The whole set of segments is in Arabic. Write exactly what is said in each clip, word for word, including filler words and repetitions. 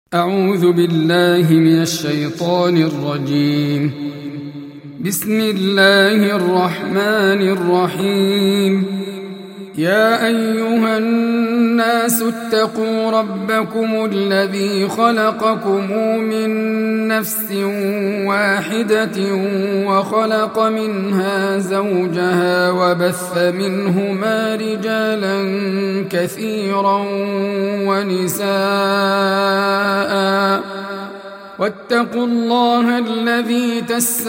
أعوذ بالله من الشيطان الرجيم. بسم الله الرحمن الرحيم. يا أيها الناس اتقوا ربكم الذي خلقكم من نفس واحدة وخلق منها زوجها وبث منهما رجالا كثيرا ونساء واتقوا الله الذي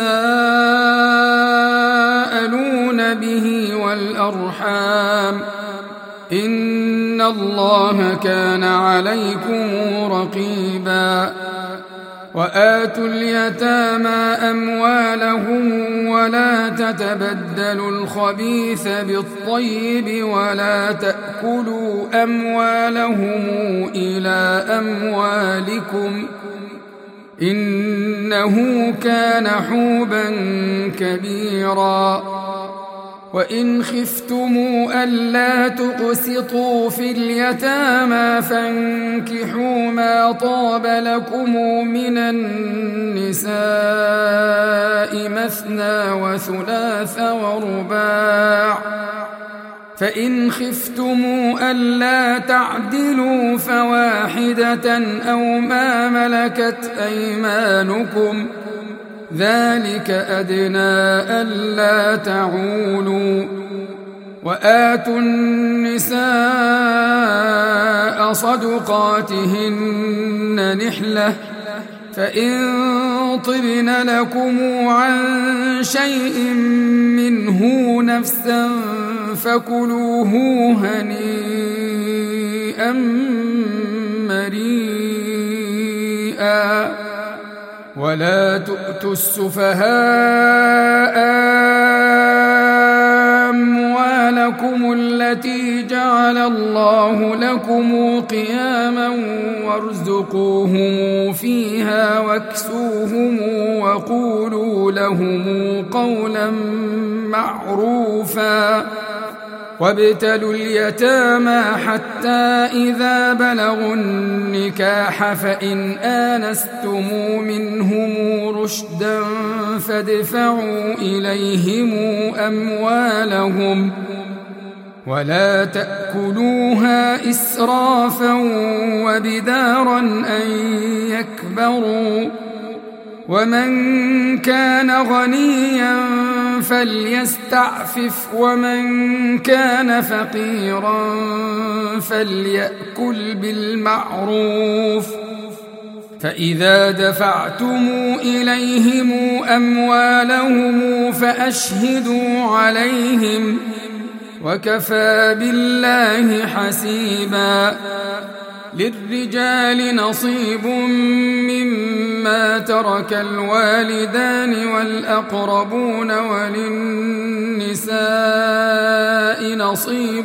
تساءلون به والأرحام إن الله كان عليكم رقيبا. وآتوا اليتامى أموالهم ولا تتبدلوا الخبيث بالطيب ولا تأكلوا أموالهم إلى أموالكم إنه كان حوبا كبيرا. وإن خفتموا ألا تقسطوا في اليتامى فانكحوا ما طاب لكم من النساء مثنى وثلاث ورباع، فإن خفتموا ألا تعدلوا فواحدة أو ما ملكت أيمانكم ذلك أدنى ألا تعولوا. وآتوا النساء صدقاتهن نحلة، فإن طبن لكم عن شيء منه نفسا فكلوه هنيئا مريئا. ولا تؤتوا السفهاء أموالكم التي جعل الله لكم قياما وارزقوهم فيها واكسوهم وقولوا لهم قولا معروفا. وابتلوا اليتامى حتى إذا بلغوا النكاح فإن آنستم منهم رشدا فادفعوا إليهم أموالهم ولا تأكلوها إسرافا وبدارا أن يكبروا. ومن كان غنيا فليستعفف ومن كان فقيرا فليأكل بالمعروف. فإذا دفعتم إليهم أموالهم فأشهدوا عليهم وكفى بالله حسيبا. للرجال نصيب مما ترك الوالدان والأقربون وللنساء نصيب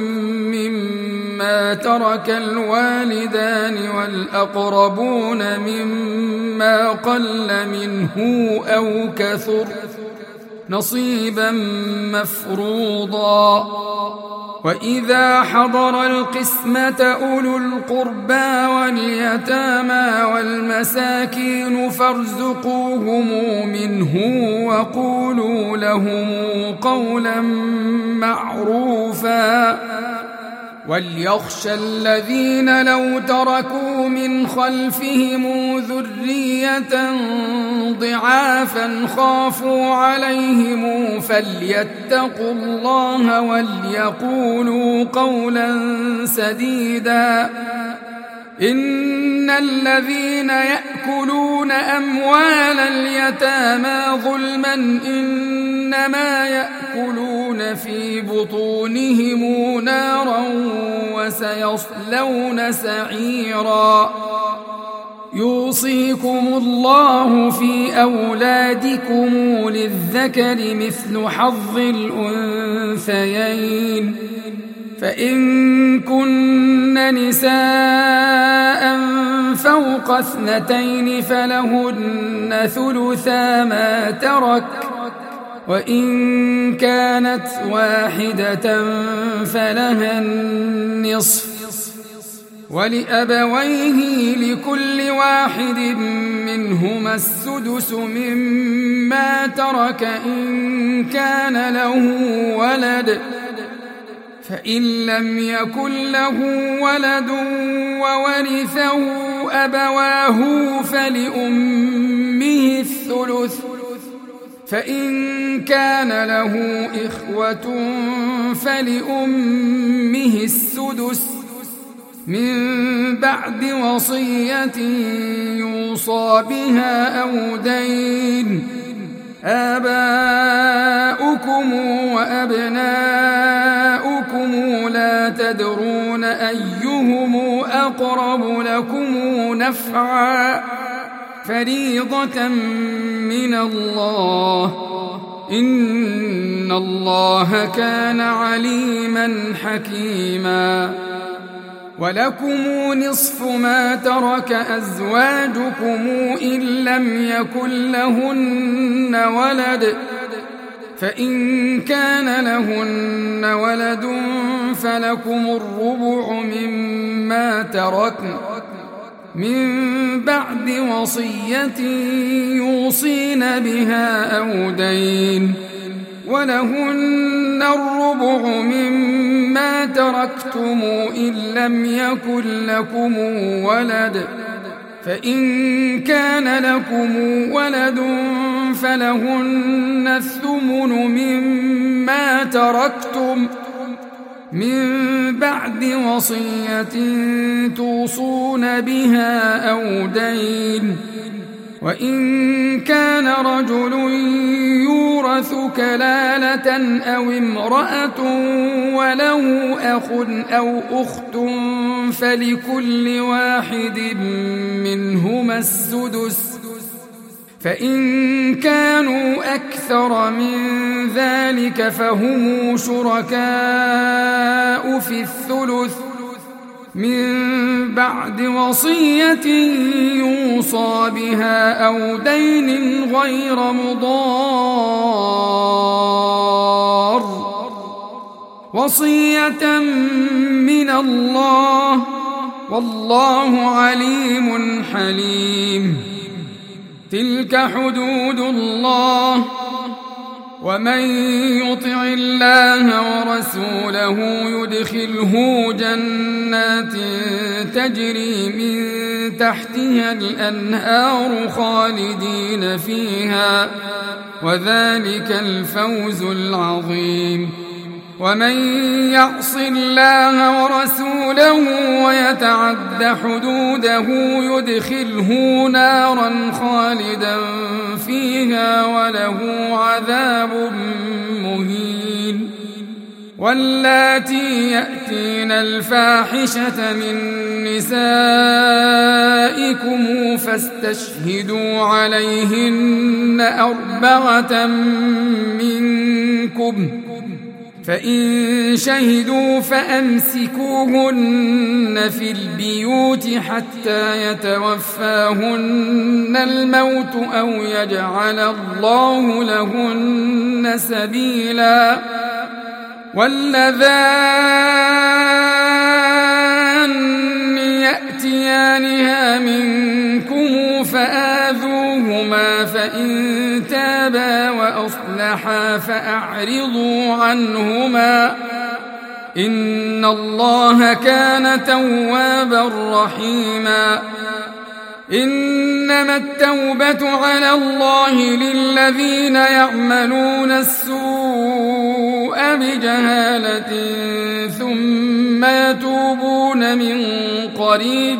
مما ترك الوالدان والأقربون مما قل منه أو كثر نصيبا مفروضا. وإذا حضر القسمة أولو القربى واليتامى والمساكين فارزقوهم منه وقولوا لهم قولا معروفا. وليخشى الذين لو تركوا من خلفهم ذرية ضعافا خافوا عليهم فليتقوا الله وليقولوا قولا سديدا. إن الذين يأكلون أموال اليتامى ظلما إنما يأكلون في بطونهم نارا وسيصلون سعيرا. يوصيكم الله في أولادكم للذكر مثل حظ الأنثيين، فإن كن نساء فوق اثنتين فلهن ثلثا ما ترك، وإن كانت واحدة فلها النصف، ولأبويه لكل واحد منهما السدس مما ترك إن كان له ولد فإن لم يكن له ولد وورثه أبواه فلأمه الثلث فإن كان له إخوة فلأمه السدس من بعد وصية يوصى بها أو دين آباؤكم وأبناؤكم لا تدرون أيهم أقرب لكم نفعا فريضة من الله إن الله كان عليما حكيما ولكم نصف ما ترك أزواجكم إن لم يكن لهن ولد فإن كان لهن ولد فلكم الربع مما تركن من بعد وصية يوصين بها أو دين ولهن الربع مما تركتم إن لم يكن لكم ولد فإن كان لكم ولد فلهن الثمن مما تركتم من بعد وصية توصون بها أو دين وإن كان رجل يورث كلالة أو امرأة وله أخ أو أخت فلكل واحد منهما السدس فإن كانوا أكثر من ذلك فهم شركاء في الثلث من بعد وصية يوصى بها أو دين غير مضار وصية من الله والله عليم حليم تلك حدود الله ومن يطع الله ورسوله يدخله جنات تجري من تحتها الأنهار خالدين فيها وذلك الفوز العظيم ومن يعص الله ورسوله ويتعد حدوده يدخله نارا خالدا فيها وله عذاب مهين واللاتي يأتين الفاحشة من نسائكم فاستشهدوا عليهن أربعة منكم فإن شهدوا فأمسكوهن في البيوت حتى يتوفاهن الموت أو يجعل الله لهن سبيلا واللذان يأتيانها منكم فآذوهما فإن تابا وأصلحا فأعرضوا عنهما إن الله كان توابا رحيما إنما التوبة على الله للذين يعملون السوء بجهالة ثم يتوبون من قريب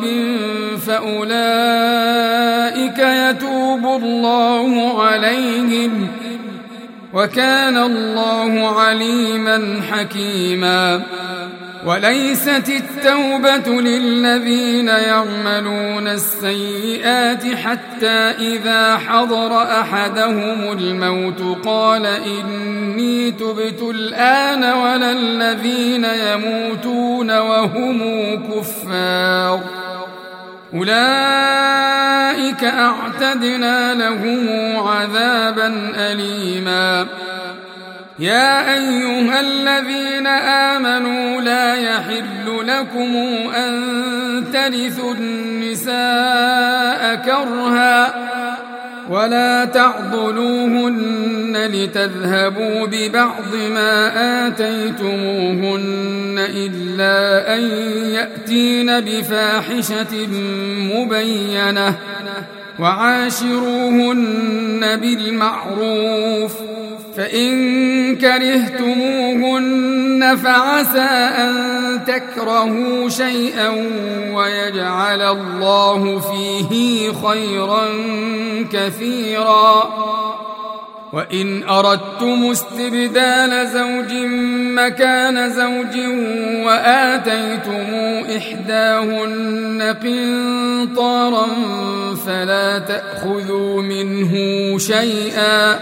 فأولئك يتوب الله عليهم وكان الله عليما حكيما وليست التوبة للذين يعملون السيئات حتى إذا حضر أحدهم الموت قال إني تبت الآن ولا الذين يموتون وهم كفار أولئك أعتدنا لهم عذابا أليما يا أيها الذين آمنوا لا يحل لكم أن ترثوا النساء كرها ولا تعضلوهن لتذهبوا ببعض ما آتيتموهن إلا أن يأتين بفاحشة مبينة وعاشروهن بالمعروف فإن كرهتموهن فعسى أن تكرهوا شيئا ويجعل الله فيه خيرا كثيرا وإن أردتم استبدال زوج مكان زوج وآتيتم إحداهن قنطارا فلا تأخذوا منه شيئا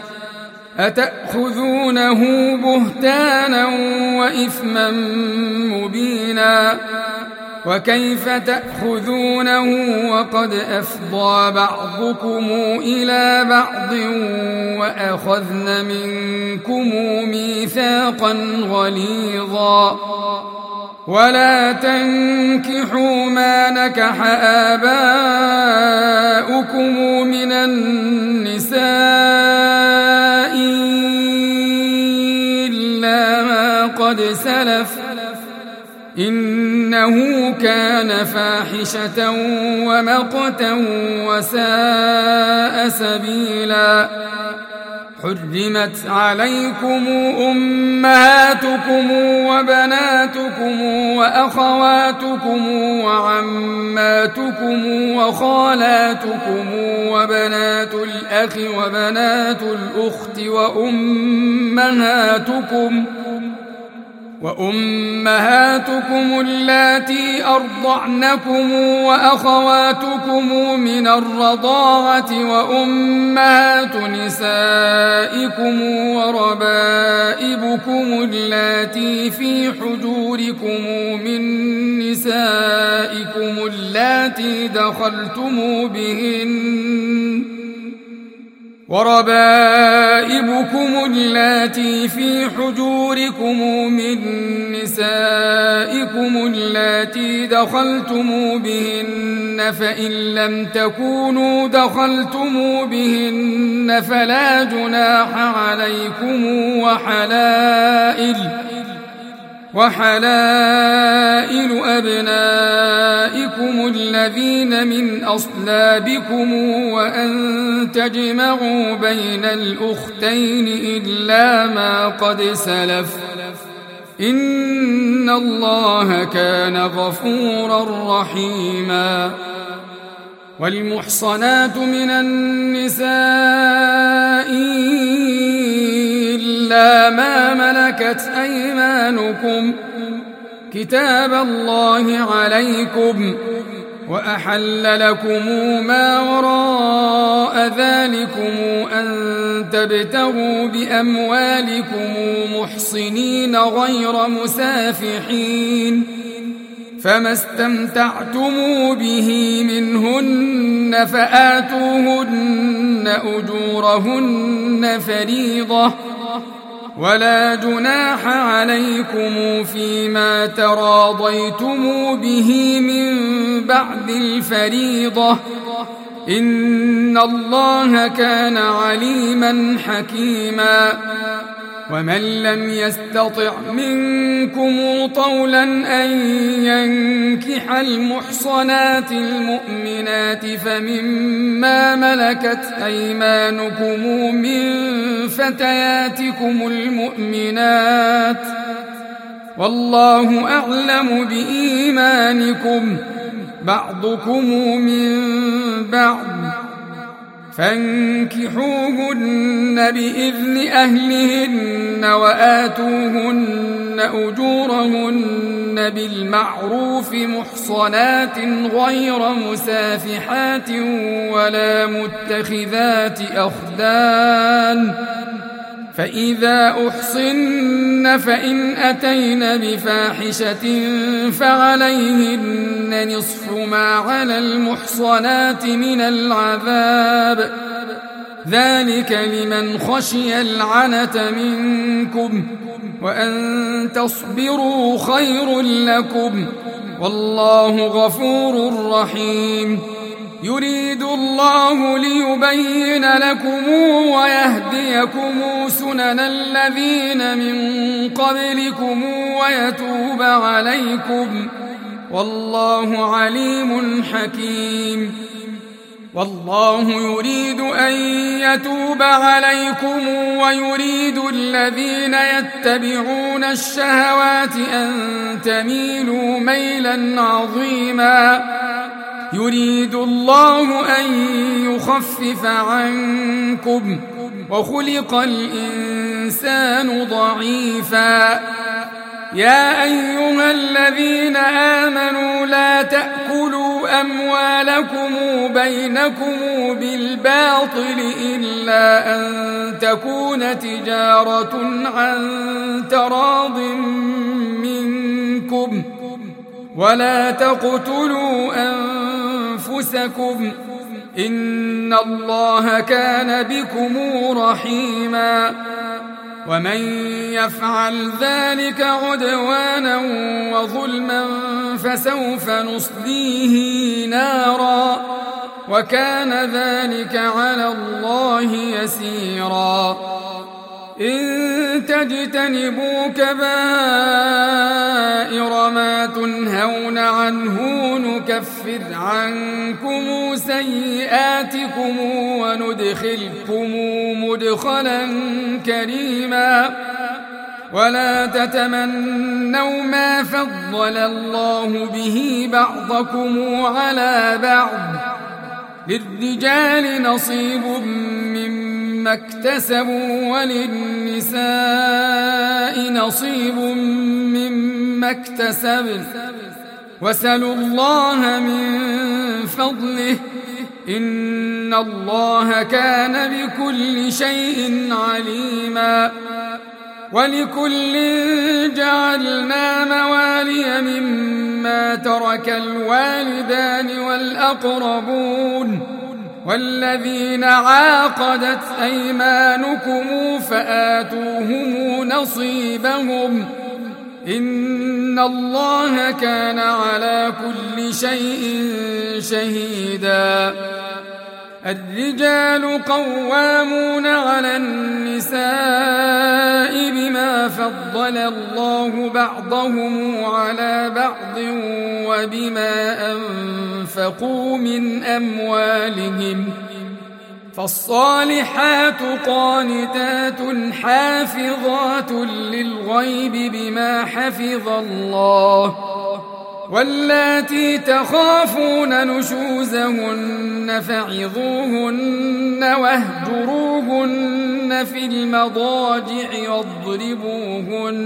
أتأخذونه بهتانا وإثما مبينا وكيف تأخذونه وقد أفضى بعضكم إلى بعض وأخذن منكم ميثاقا غليظا ولا تنكحوا ما نكح آباؤكم من النساء إلا ما قد سلف إنه كان فاحشة ومقتا وساء سبيلا حرمت عليكم أمهاتكم وبناتكم وأخواتكم وعماتكم وخالاتكم وبنات الأخ وبنات الأخت وأمهاتكم وأمهاتكم اللاتي أرضعنكم وأخواتكم من الرضاعة وأمهات نسائكم وربائبكم اللاتي في حجوركم من نسائكم اللاتي دخلتم بهن وربائبكم اللاتي في حجوركم من نسائكم اللاتي دخلتم بهن فإن لم تكونوا دخلتم بهن فلا جناح عليكم وحلائل وحلائل أبنائكم الذين من أصلابكم وأن تجمعوا بين الأختين إلا ما قد سلف إن الله كان غفورا رحيما والمحصنات من النساء إلا ما ملكت أيمانكم كتاب الله عليكم وأحل لكم ما وراء ذلكم أن تبتغوا بأموالكم محصنين غير مسافحين فما استمتعتم به منهن فآتوهن أجورهن فريضة ولا جناح عليكم فيما تراضيتم به من بعد الفريضة إن الله كان عليما حكيما ومن لم يستطع منكم طولا أن ينكح المحصنات المؤمنات فمما ملكت أيمانكم من فتياتكم المؤمنات والله أعلم بإيمانكم بعضكم من بعض فانكحوهن بإذن أهلهن وآتوهن أجورهن بالمعروف محصنات غير مسافحات ولا متخذات أخدان فإذا أحصن فإن أتين بفاحشة فعليهن نصف ما على المحصنات من العذاب ذلك لمن خشي العنة منكم وأن تصبروا خير لكم والله غفور رحيم يريد الله ليبين لكم ويهديكم سنن الذين من قبلكم ويتوب عليكم والله عليم حكيم والله يريد أن يتوب عليكم ويريد الذين يتبعون الشهوات أن تميلوا ميلا عظيما يريد الله أن يخفف عنكم وخلق الإنسان ضعيفا يا أيها الذين آمنوا لا تأكلوا أموالكم بينكم بالباطل إلا أن تكون تجارة عن تراض منكم ولا تقتلوا أنفسكم إن الله كان بكم رحيما ومن يفعل ذلك عدوانا وظلما فسوف نصليه نارا وكان ذلك على الله يسيرا إن تجتنبوا كبائر ما تنهون عنه نكفر عنكم سيئاتكم وندخلكم مدخلا كريما ولا تتمنوا ما فضل الله به بعضكم على بعض للرجال نصيب مما اكتسبوا وللنساء نصيب مما اكتسبن واسألوا الله من فضله إن الله كان بكل شيء عليما ولكل جعلنا موالي مما ترك الوالدان والأقربون والذين عاقدت أيمانكم فآتوهم نصيبهم إن الله كان على كل شيء شهيدا الرجال قوامون على النساء بما فضل الله بعضهم على بعض وبما أنفقوا من أموالهم فالصالحات قانتات حافظات للغيب بما حفظ الله واللاتي تخافون نشوزهن فعظوهن واهجروهن في المضاجع واضربوهن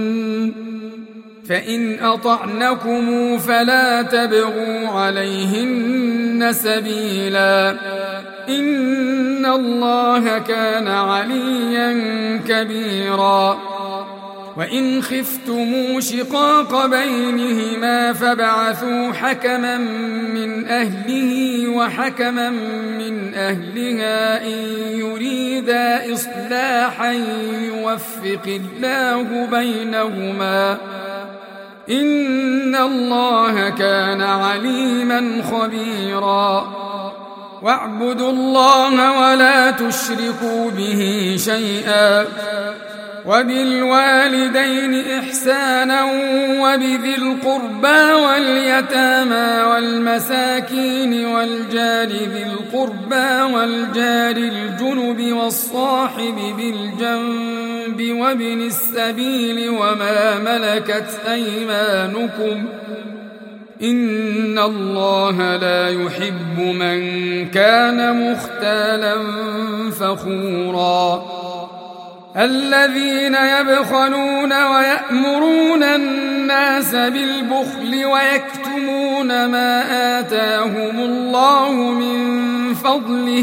فإن أطعنكم فلا تبغوا عليهن سبيلا إن الله كان عليا كبيرا وإن خفتموا شقاق بينهما فابعثوا حكما من أهله وحكما من أهلها إن يريدا إصلاحا يوفق الله بينهما إن الله كان عليما خبيرا واعبدوا الله ولا تشركوا به شيئا وبالوالدين إحسانا وبذي القربى واليتامى والمساكين والجار ذي القربى والجار الجنب والصاحب بالجنب وابن السبيل وما ملكت أيمانكم إن الله لا يحب من كان مختالا فخورا الذين يبخلون ويأمرون الناس بالبخل ويكتمون ما آتاهم الله من فضله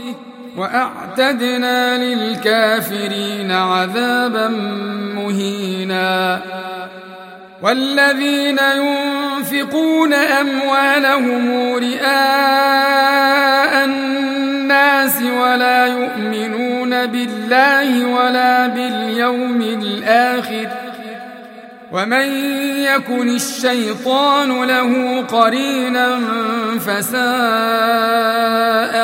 وأعتدنا للكافرين عذابا مهينا والذين ينفقون أموالهم رئاء الناس ولا يؤمنون بالله ولا باليوم الآخر ومن يكن الشيطان له قرينا فساء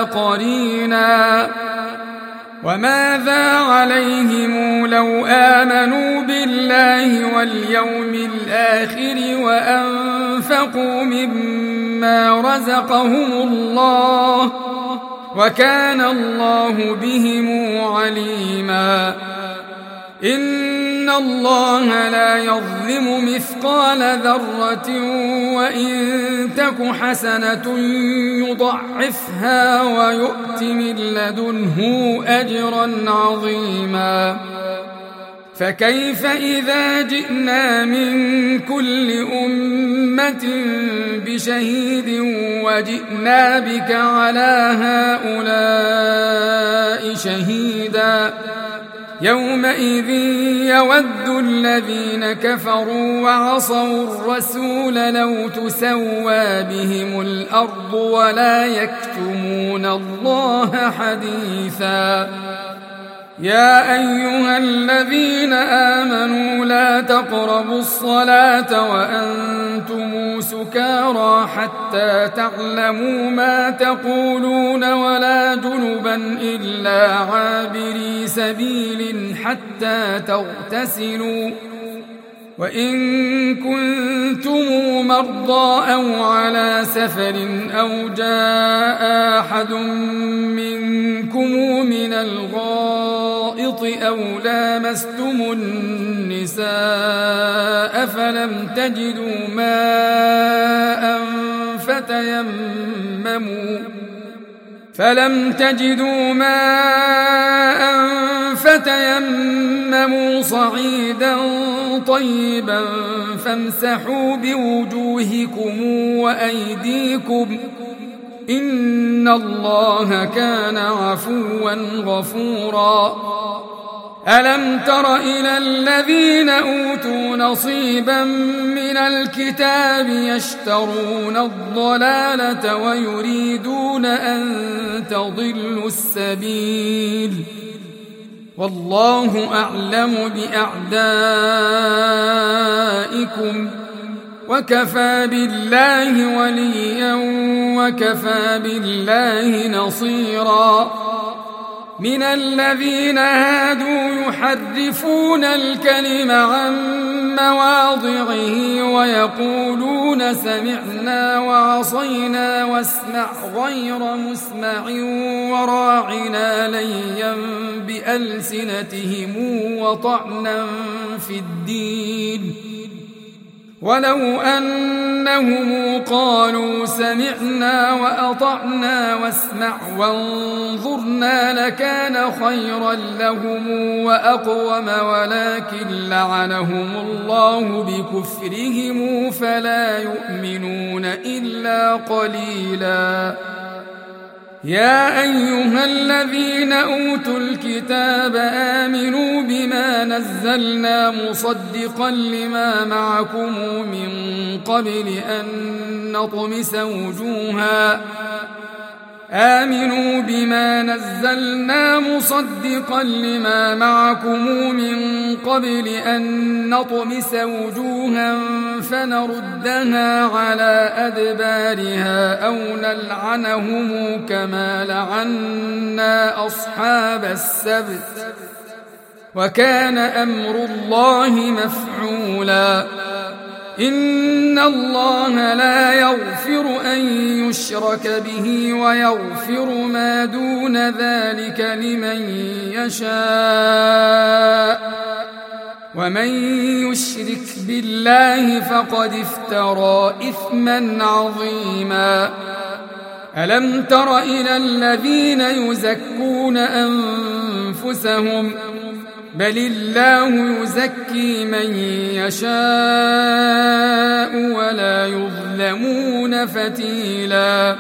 قرينا وماذا عليهم لو آمنوا بالله واليوم الآخر وأنفقوا مما رزقهم الله وكان الله بهم عليما إن الله لا يظلم مثقال ذرة وإن تك حسنة يضعفها ويؤت من لدنه أجرا عظيما فكيف إذا جئنا من كل أمة بشهيد وجئنا بك على هؤلاء شهيدا يومئذ يود الذين كفروا وعصوا الرسول لو تسوى بهم الأرض ولا يكتمون الله حديثا يا أيها الذين آمنوا لا تقربوا الصلاة وأنتم سكارى حتى تعلموا ما تقولون ولا جنبا إلا عابري سبيل حتى تغتسلوا وإن كنتم مرضى أو على سفر أو جاء أحد منكم من الغائط أو لامستم النساء فلم تجدوا ماء فتيمموا فلم تجدوا ماء فتيمموا صعيدا طيبا فامسحوا بوجوهكم وأيديكم إن الله كان عفوا غفورا ألم تر إلى الذين أوتوا نصيبا من الكتاب يشترون الضلالة ويريدون أن تضلوا السبيل والله أعلم بأعدائكم وكفى بالله وليا وكفى بالله نصيرا من الذين هادوا يحرفون الكلم عن مواضعه ويقولون سمعنا وعصينا واسمع غير مسمع وراعنا ليا بألسنتهم وطعنا في الدين ولو أنهم قالوا سمعنا وأطعنا واسمع وانظرنا لكان خيرا لهم وأقوم ولكن لعنهم الله بكفرهم فلا يؤمنون إلا قليلا يا أيها الذين أوتوا الكتاب آمنوا بما نزلنا مصدقا لما معكم من قبل أن نطمس وجوها آمنوا بما نزلنا مصدقا لما معكم من قبل أن نطمس وجوها فنردها على أدبارها أو نلعنهم كما لعنا أصحاب السبت وكان أمر الله مفعولا إن الله لا يغفر أن يشرك به ويغفر ما دون ذلك لمن يشاء ومن يشرك بالله فقد افترى إثما عظيما ألم تر إلى الذين يزكون أنفسهم بل الله يزكي من يشاء ولا يظلمون فتيلا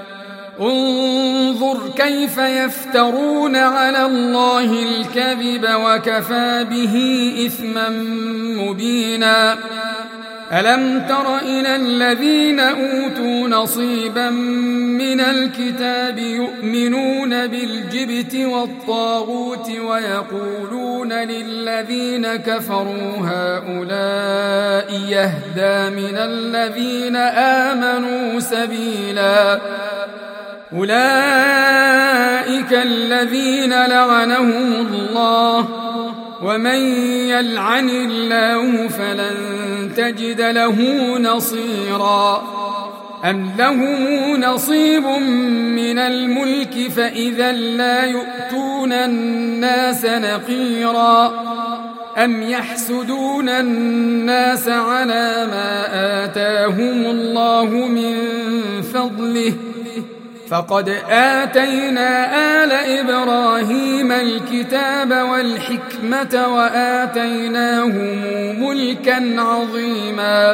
انظر كيف يفترون على الله الكذب وكفى به إثما مبينا ألم تر إلى الذين أوتوا نصيبا من الكتاب يؤمنون بالجبت والطاغوت ويقولون للذين كفروا هؤلاء يهدى من الذين آمنوا سبيلا أولئك أولئك الذين لعنهم الله ومن يلعن الله فلن تجد له نصيرا أم لهم نصيب من الملك فإذا لا يؤتون الناس نقيرا أم يحسدون الناس على ما آتاهم الله من فضله فقد آتينا آل إبراهيم الكتاب والحكمة وآتيناهم ملكا عظيما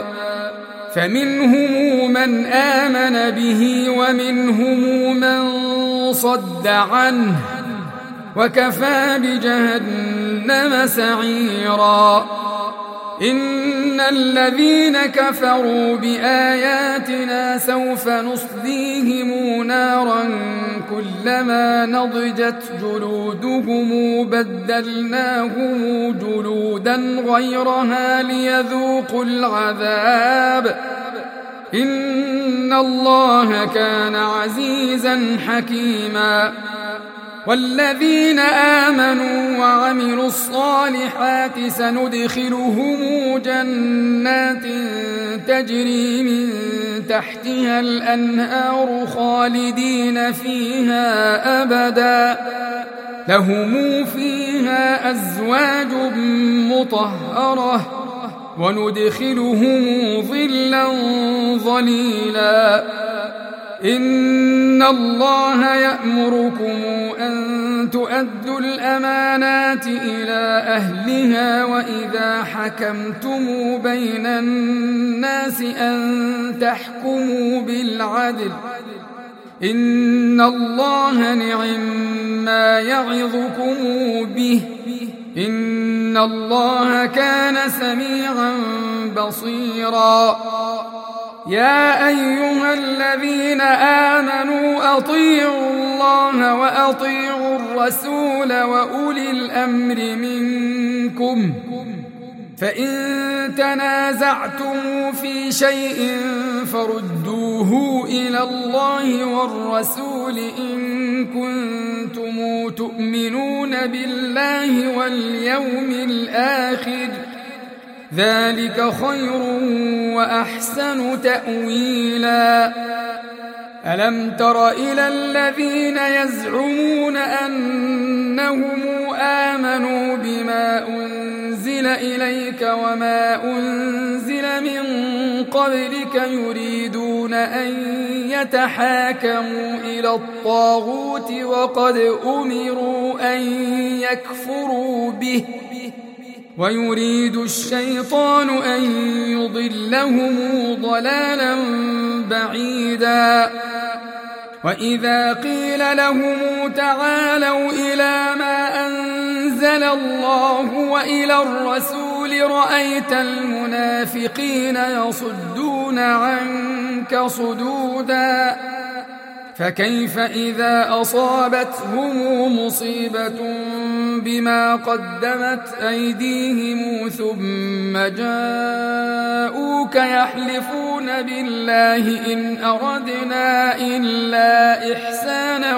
فمنهم من آمن به ومنهم من صد عنه وكفى بجهنم سعيرا إن الذين كفروا بآياتنا سوف نصليهم نارا كلما نضجت جلودهم بدلناهم جلودا غيرها ليذوقوا العذاب إن الله كان عزيزا حكيما والذين آمنوا وعملوا الصالحات سندخلهم جنات تجري من تحتها الأنهار خالدين فيها أبدا لهم فيها أزواج مطهرة وندخلهم ظلا ظليلا إن الله يأمركم أن تؤدوا الأمانات إلى أهلها وإذا حكمتم بين الناس أن تحكموا بالعدل إن الله نعما يعظكم به إن الله كان سميعا بصيرا يا أيها الذين آمنوا أطيعوا الله وأطيعوا الرسول وأولي الأمر منكم فإن تنازعتم في شيء فردوه إلى الله والرسول إن كنتم تؤمنون بالله واليوم الآخر ذلك خير وأحسن تأويلا ألم تر إلى الذين يزعمون أنهم آمنوا بما أنزل إليك وما أنزل من قبلك يريدون أن يتحاكموا إلى الطاغوت وقد أمروا أن يكفروا به ويريد الشيطان أن يضلهم ضلالا بعيدا وإذا قيل لهم تعالوا إلى ما أنزل الله وإلى الرسول رأيت المنافقين يصدون عنك صدودا فكيف إذا أصابتهم مصيبة بما قدمت أيديهم ثم جاءوك يحلفون بالله إن أردنا إلا إحسانا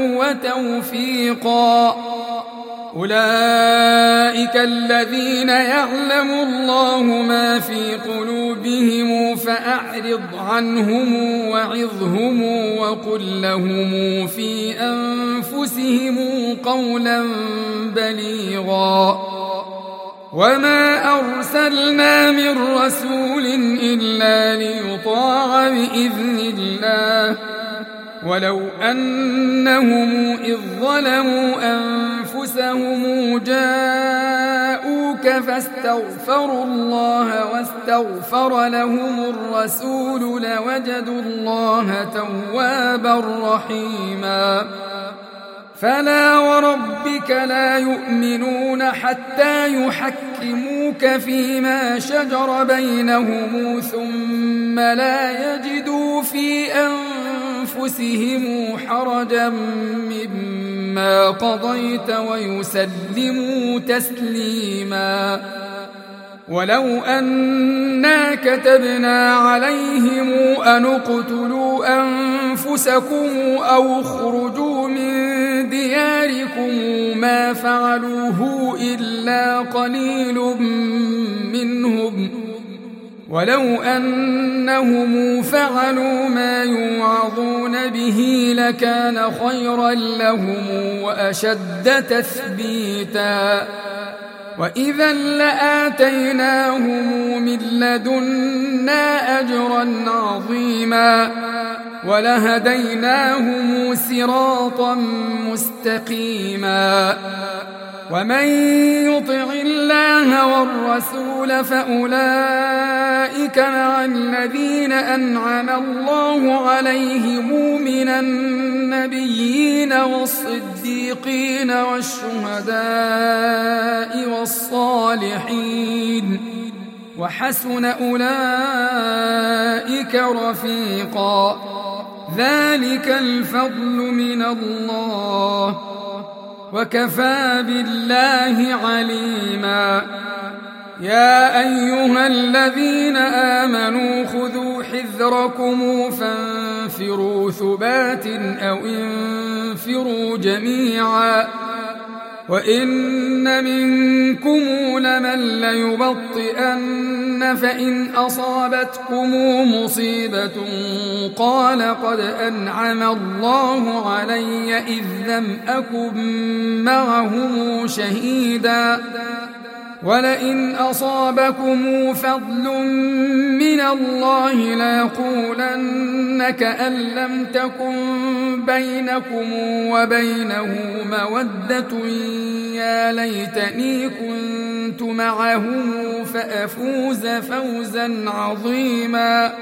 وتوفيقا أولئك الذين يعلم الله ما في قلوبهم فأعرض عنهم وعظهم وقل لهم في أنفسهم قولا بليغا وما أرسلنا من رسول إلا ليطاع بإذن الله ولو أنهم إذ ظلموا أنفسهم جاءوك فاستغفروا الله واستغفر لهم الرسول لوجدوا الله توابا رحيما فلا وربك لا يؤمنون حتى يحكموك فيما شجر بينهم ثم لا يجدوا في أنفسهم حرجا مما قضيت ويسلموا تسليما ولو أنا كتبنا عليهم أن اقتلوا أنفسكم أو اخرجوا من دينكم عليكم ما فعلوه إلا قليل منهم ولو أنهم فعلوا ما يوعظون به لكان خيرا لهم وأشد تثبيتا وإذا لآتيناهم من لدنا أجرا عظيما ولهديناهم صراطا مستقيما ومن يطع الله والرسول فأولئك مع الذين أنعم الله عليهم من النبيين والصديقين والشهداء والصالحين وحسن أولئك رفيقا ذلك الفضل من الله وكفى بالله عليما يا أيها الذين آمنوا خذوا حذركم فانفروا ثبات أو انفروا جميعا وإن منكم لمن ليبطئن فإن أصابتكم مصيبة قال قد أنعم الله علي إذ لم أكن معهم شهيدا ولئن أصابكم فضل من الله ليقولن كأن لم تكن بينكم وبينه مودة يا ليتني كنت معهم فأفوز فوزا عظيما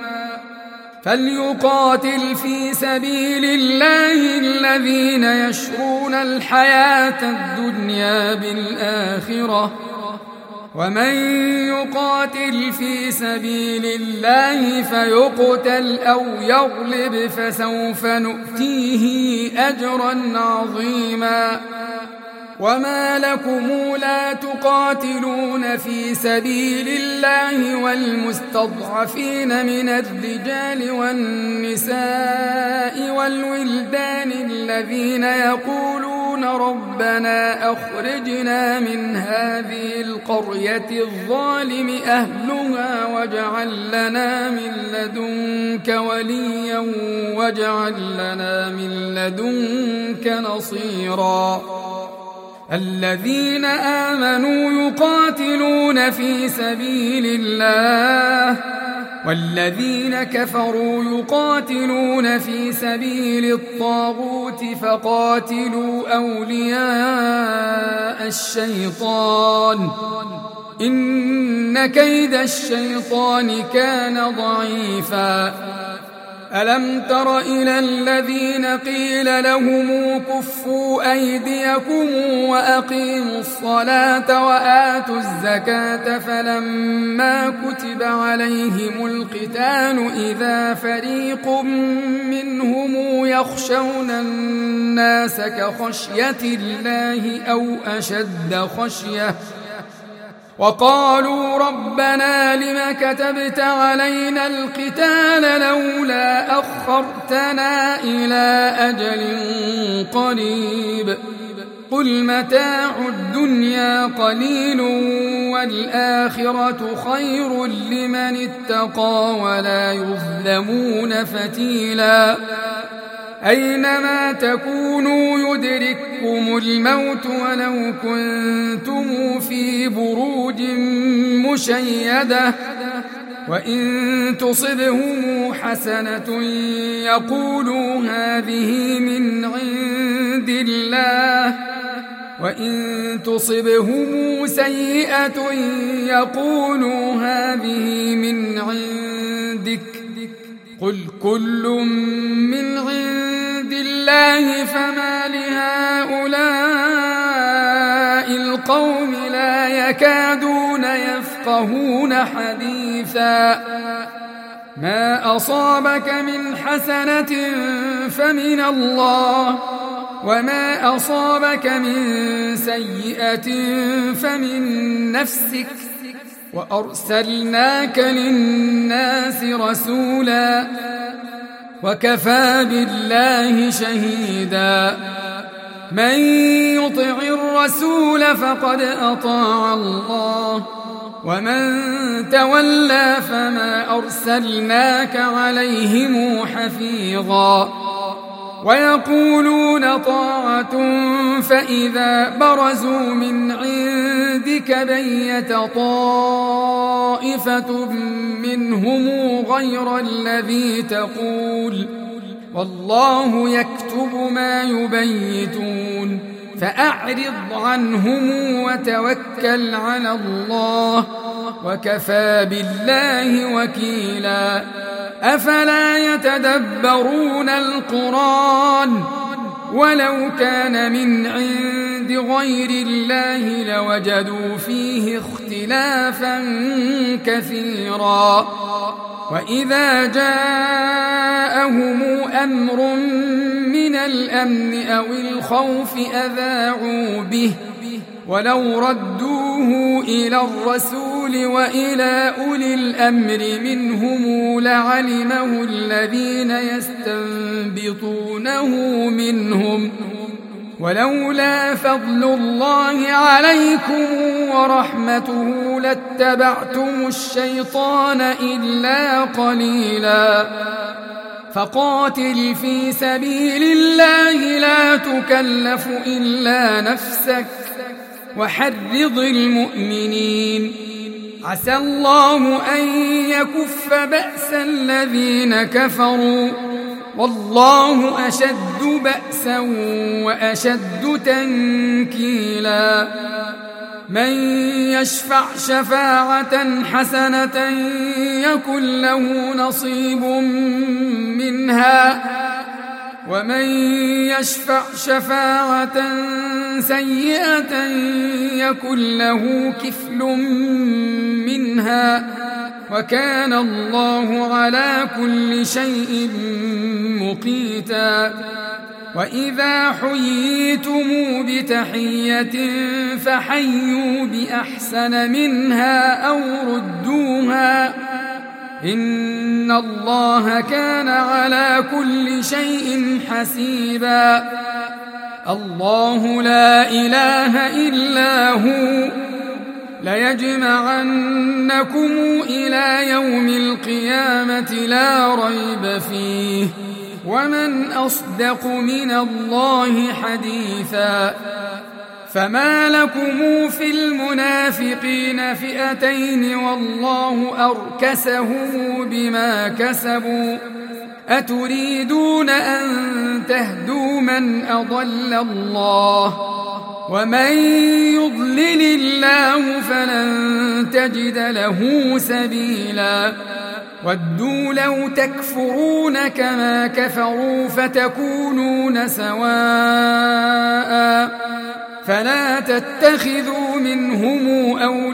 فليقاتل في سبيل الله الذين يشرون الحياة الدنيا بالآخرة ومن يقاتل في سبيل الله فيقتل أو يغلب فسوف نؤتيه أجرا عظيما وما لكم لا تقاتلون في سبيل الله والمستضعفين من الرجال والنساء والولدان الذين يقولون ربنا أخرجنا من هذه القرية الظالم أهلها واجعل لنا من لدنك وليا واجعل لنا من لدنك نصيرا الذين آمنوا يقاتلون في سبيل الله والذين كفروا يقاتلون في سبيل الطاغوت فقاتلوا أولياء الشيطان إن كيد الشيطان كان ضعيفا ألم تر إلى الذين قيل لهم كفوا أيديكم وأقيموا الصلاة وآتوا الزكاة فلما كتب عليهم القتال إذا فريق منهم يخشون الناس كخشية الله أو أشد خشية وقالوا ربنا لم كتبت علينا القتال لولا أخرتنا إلى أجل قريب قل متاع الدنيا قليل والآخرة خير لمن اتقى ولا يظلمون فتيلا أينما تكونوا يدرككم الموت ولو كنتم في بروج مشيدة وإن تصبهم حسنة يقولوا هذه من عند الله وإن تصبهم سيئة يقولوا هذه من عندك قل كل من عند الله فما لهؤلاء القوم لا يكادون يفقهون حديثا ما أصابك من حسنة فمن الله وما أصابك من سيئة فمن نفسك وأرسلناك للناس رسولا وكفى بالله شهيدا من يطع الرسول فقد أطاع الله ومن تولى فما أرسلناك عليهم حفيظا ويقولون طاعة فإذا برزوا من عندك بيت طائفة منهم غير الذي تقول والله يكتب ما يبيتون فأعرض عنهم وتوكل على الله وكفى بالله وكيلا أفلا يتدبرون القرآن ولو كان من عند غير الله لوجدوا فيه اختلافا كثيرا وإذا جاءهم أمر من الأمن أو الخوف أذاعوا به ولو ردوه إلى الرسول وإلى أولي الأمر منهم لعلمه الذين يستنبطونه منهم ولولا فضل الله عليكم ورحمته لاتبعتم الشيطان إلا قليلا فقاتل في سبيل الله لا تكلف إلا نفسك وحرض المؤمنين عسى الله أن يكف بأس الذين كفروا والله أشد بأسا وأشد تنكيلا من يشفع شفاعة حسنة يكن له نصيب منها ومن يشفع شفاعة سيئة يكن له كفل منها وكان الله على كل شيء مقيتا وإذا حييتم بتحية فحيوا بأحسن منها أو ردوها إن الله كان على كل شيء حسيبا الله لا إله إلا هو ليجمعنكم إلى يوم القيامة لا ريب فيه ومن أصدق من الله حديثا فما لكم في المنافقين فئتين والله أركسهم بما كسبوا أتريدون أن تهدوا من أضل الله ومن يضلل الله فلن تجد له سبيلا ودوا لو تكفرون كما كفروا فتكونون سواء فلا تتخذوا منهم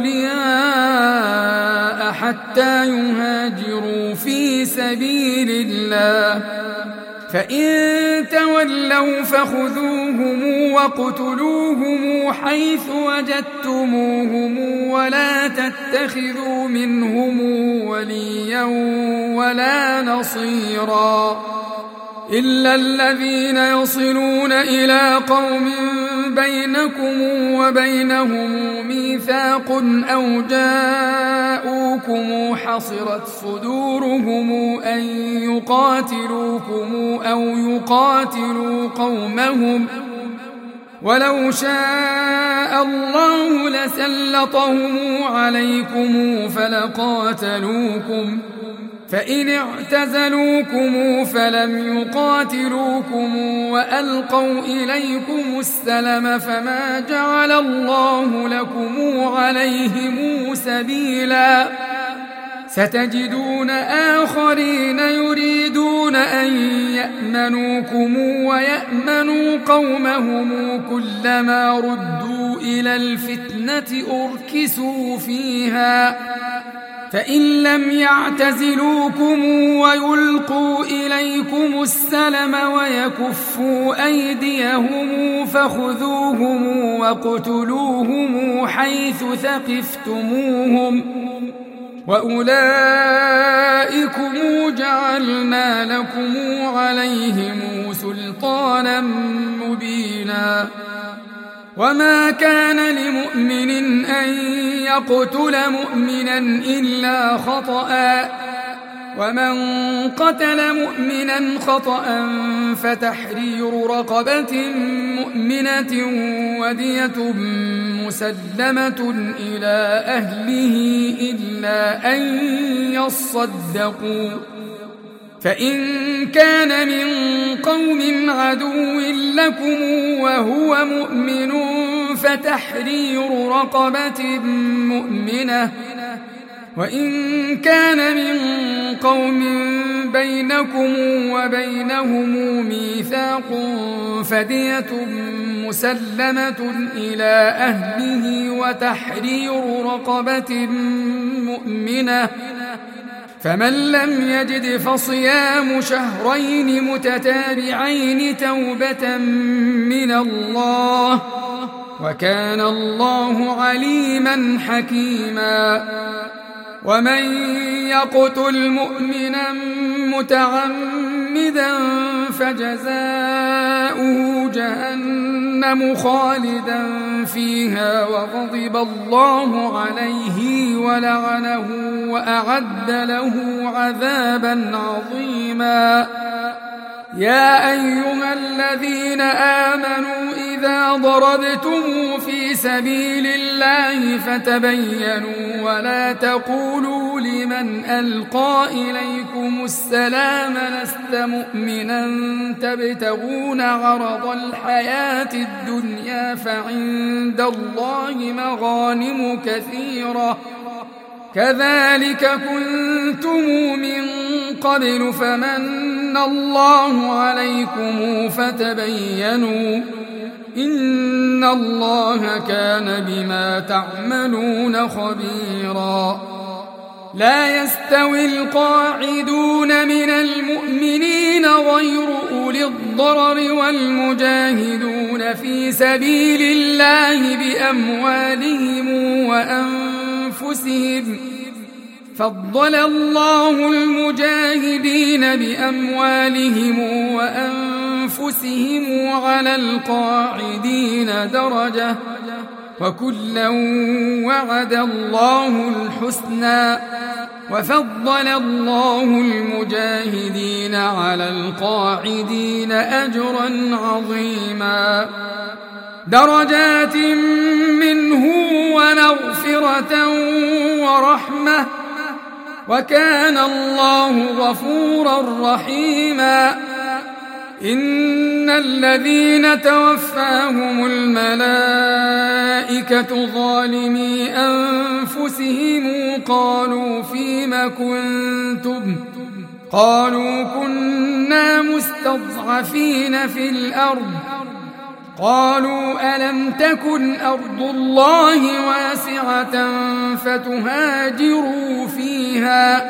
أولياء حتى يهاجروا في سبيل الله فإن تولوا فخذوهم وقتلوهم حيث وجدتموهم ولا تتخذوا منهم وليا ولا نصيرا إلا الذين يصلون إلى قوم بينكم وبينهم ميثاق أو جاءوكم حصرت صدورهم أن يقاتلوكم أو يقاتلوا قومهم ولو شاء الله لسلطهم عليكم فلقاتلوكم فإن اعتزلوكم فلم يقاتلوكم وألقوا إليكم السلم فما جعل الله لكم عليهم سبيلا ستجدون آخرين يريدون أن يأمنوكم ويأمنوا قومهم كلما ردوا إلى الفتنة أركسوا فيها فإن لم يعتزلوكم ويلقوا إليكم السلم ويكفوا أيديهم فخذوهم وقتلوهم حيث ثقفتموهم وأولئكم جعلنا لكم عليهم سلطانا مبينا. وما كان لمؤمن أن يقتل مؤمنا إلا خطأ، ومن قتل مؤمنا خطأ فتحرير رقبة مؤمنة ودية مسلمة إلى أهله إلا أن يصدقوا. فإن كان من قوم عدو لكم وهو مؤمن فتحرير رقبة مؤمنة، وإن كان من قوم بينكم وبينهم ميثاق فدية مسلمة إلى أهله وتحرير رقبة مؤمنة. فمن لم يجد فصيام شهرين متتابعين توبة من الله، وكان الله عليما حكيما. ومن يقتل مؤمنا متعمدا فجزاؤه جهنم خالدا فيها وغضب الله عليه ولعنه وأعد له عذابا عظيما. يا أيها الذين آمنوا إذا ضربتم في سبيل الله فتبينوا ولا تقولوا لمن ألقى إليكم السلام لست مؤمنا تبتغون عرض الحياة الدنيا فعند الله مغانم كثيرة كذلك كنتم من قبل فمن الله عليكم فتبينوا إن الله كان بما تعملون خبيرا. لا يستوي القاعدون من المؤمنين غير أولي الضرر والمجاهدون في سبيل الله بأموالهم وأنفسهم، فضل الله المجاهدين بأموالهم وأنفسهم على القاعدين درجة، وكلا وعد الله الحسنى، وفضل الله المجاهدين على القاعدين أجرا عظيما. درجات منه ومغفرة ورحمة، وكان الله غفورا رحيما. إن الذين توفاهم الملائكة ظالمي أنفسهم قالوا فيم كنتم قالوا كنا مستضعفين في الأرض قالوا ألم تكن أرض الله واسعة فتهاجروا فيها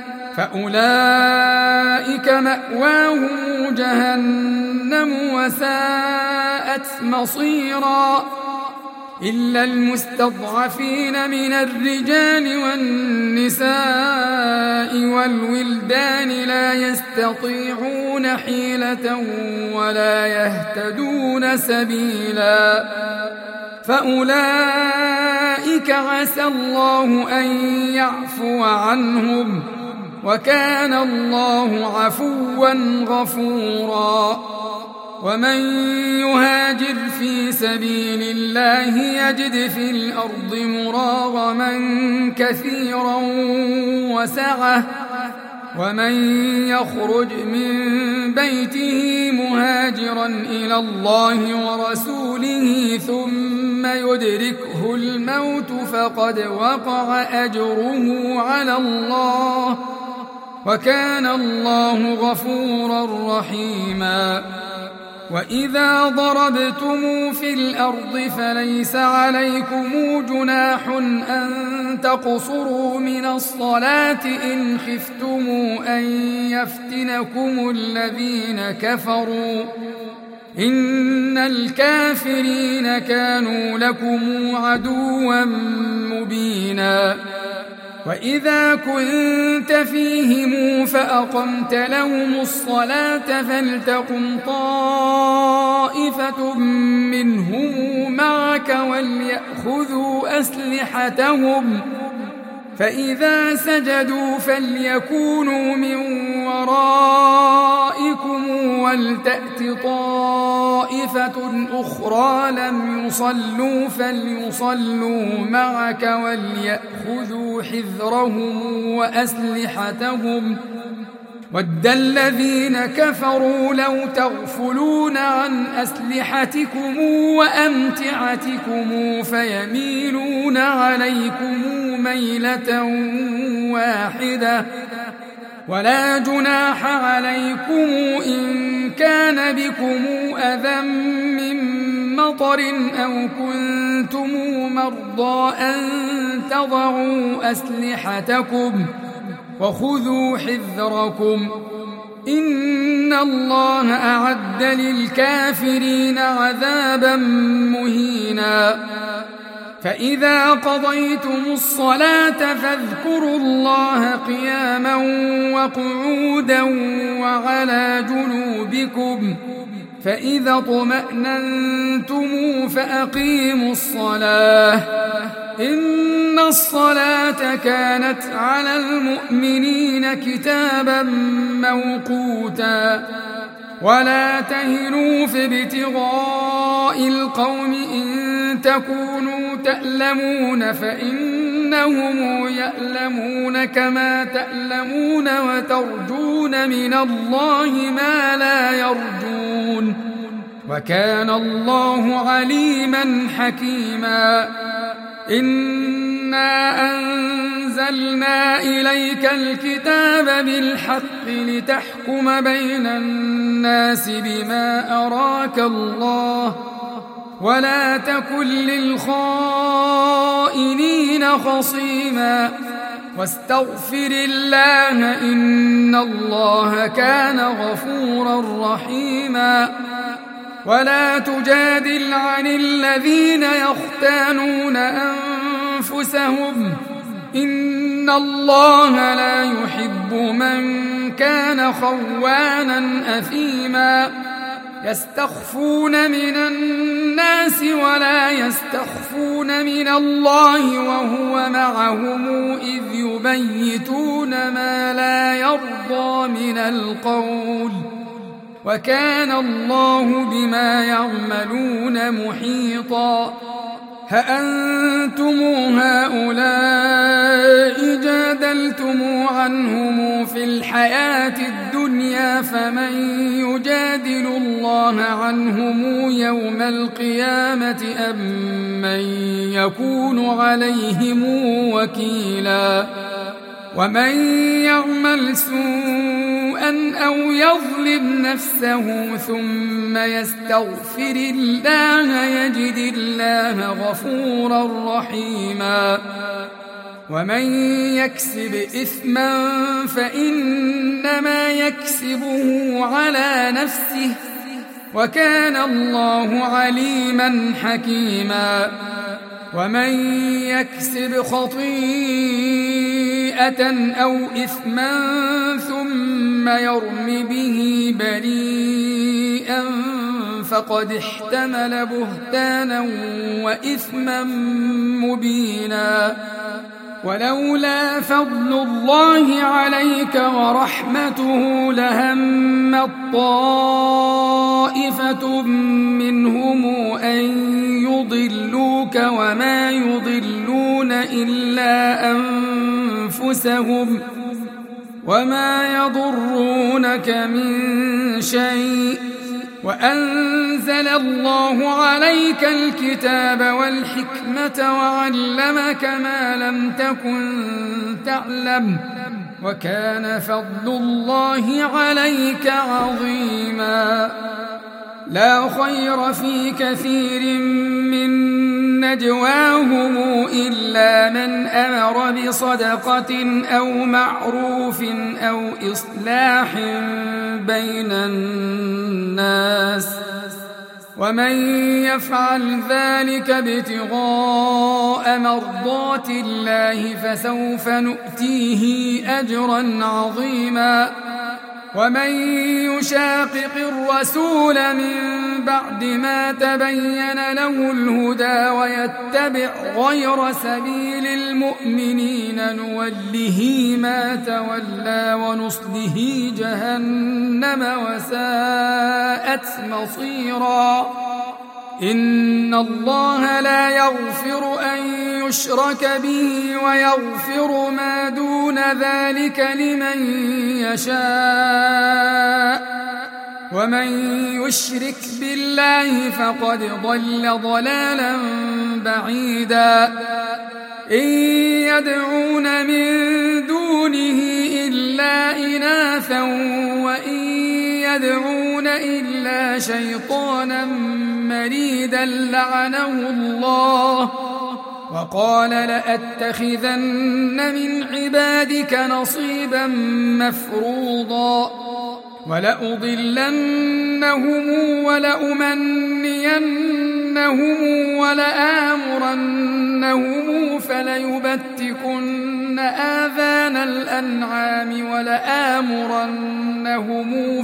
فأولئك مأواهم جهنم وساءت مصيرا. إلا المستضعفين من الرجال والنساء والولدان لا يستطيعون حيلة ولا يهتدون سبيلا، فأولئك عسى الله أن يعفو عنهم، وكان الله عفوا غفورا. ومن يهاجر في سبيل الله يجد في الأرض مراغما كثيرا وسعة، ومن يخرج من بيته مهاجرا إلى الله ورسوله ثم يدركه الموت فقد وقع أجره على الله، وكان الله غفورا رحيما. وإذا ضربتم في الأرض فليس عليكم جناح أن تقصروا من الصلاة إن خفتم أن يفتنكم الذين كفروا، إن الكافرين كانوا لكم عدوا مبينا. وإذا كنت فيهم فأقمت لهم الصلاة فلتقم طائفة منهم معك وليأخذوا أسلحتهم فإذا سجدوا فليكونوا من ورائكم ولتأت طائفة أخرى لم يصلوا فليصلوا معك وليأخذوا حذرهم وأسلحتهم ود الذين كفروا لو تغفلون عن أسلحتكم وأمتعتكم فيميلون عليكم ميلة واحدة ولا جناح عليكم إن كان بكم أذى من مطر أو كنتم مرضى أن تضعوا أسلحتكم وخذوا حذركم إن الله أعد للكافرين عذابا مهينا فإذا قضيتم الصلاة فاذكروا الله قياما وقعودا وعلى جنوبكم فإذا اطمأننتم فأقيموا الصلاة إن الصلاة كانت على المؤمنين كتابا موقوتا ولا تهنوا في ابتغاء القوم إن تكونوا تألمون فإنهم يألمون كما تألمون وترجون من الله ما لا يرجون وكان الله عليما حكيما إنا أنزلنا إليك الكتاب بالحق لتحكم بين الناس بما أراك الله ولا تكن للخائنين خصيما واستغفر الله إن الله كان غفورا رحيما ولا تجادل عن الذين يختانون أنفسهم إن الله لا يحب من كان خوانا أثيما يستخفون من الناس ولا يستخفون من الله وهو معهم إذ يبيتون ما لا يرضى من القول وكان الله بما يعملون محيطا هأنتم هؤلاء جادلتم عنهم في الحياة الدنيا فمن يجادل الله عنهم يوم القيامة أم من يكون عليهم وكيلا ومن يعمل سوءا أو يظلم نفسه ثم يستغفر الله يجد الله غفورا رحيما ومن يكسب إثما فإنما يكسبه على نفسه وكان الله عليما حكيما ومن يكسب خطيئة أو إثما ثم يرم به بريئا فقد احتمل بهتانا وإثما مبينا ولولا فضل الله عليك ورحمته لهمت طائفة منهم أن يضلوك وما يضلون إلا أنفسهم وما يضرونك من شيء وأنزل الله عليك الكتاب والحكمة وعلمك ما لم تكن تعلم وكان فضل الله عليك عظيما لا خير في كثير من نجواهم إلا من أمر بصدقة أو معروف أو إصلاح بين الناس ومن يفعل ذلك ابتغاء مرضات الله فسوف نؤتيه أجرا عظيما ومن يشاقق الرسول من بعد ما تبين له الهدى ويتبع غير سبيل المؤمنين نوله ما تولى ونصله جهنم وساءت مصيرا إن الله لا يغفر أن يشرك به ويغفر ما دون ذلك لمن يشاء ومن يشرك بالله فقد ضل ضلالا بعيدا إن يدعون من دونه إلا إناثا وإن يدعون إلا شيطانا مريدا لعنه الله وقال لأتخذن من عبادك نصيبا مفروضا ولأضلنهم ولأمنينهم ولآمرنهم فليبتكن آذان الأنعام ولآمرنهم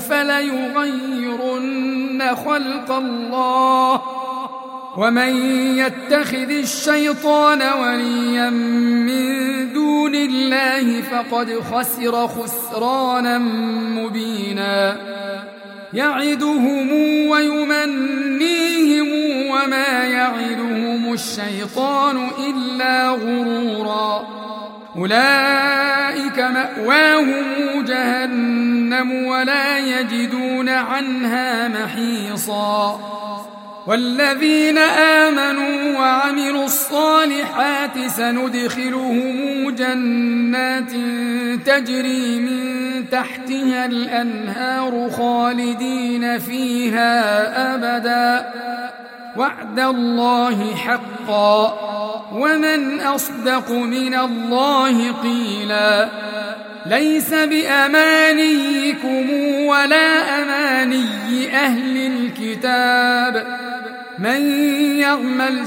فليغيرن خلق الله ومن يتخذ الشيطان وليا من دون الله فقد خسر خسرانا مبينا يعدهم ويمنيهم وما يعدهم الشيطان إلا غرورا أولئك مأواهم جهنم ولا يجدون عنها محيصا والذين آمنوا وعملوا الصالحات سندخلهم جنات تجري من تحتها الأنهار خالدين فيها أبدا وعد الله حقا ومن أصدق من الله قيلا ليس بأمانيكم ولا أماني أهل الكتاب من يعمل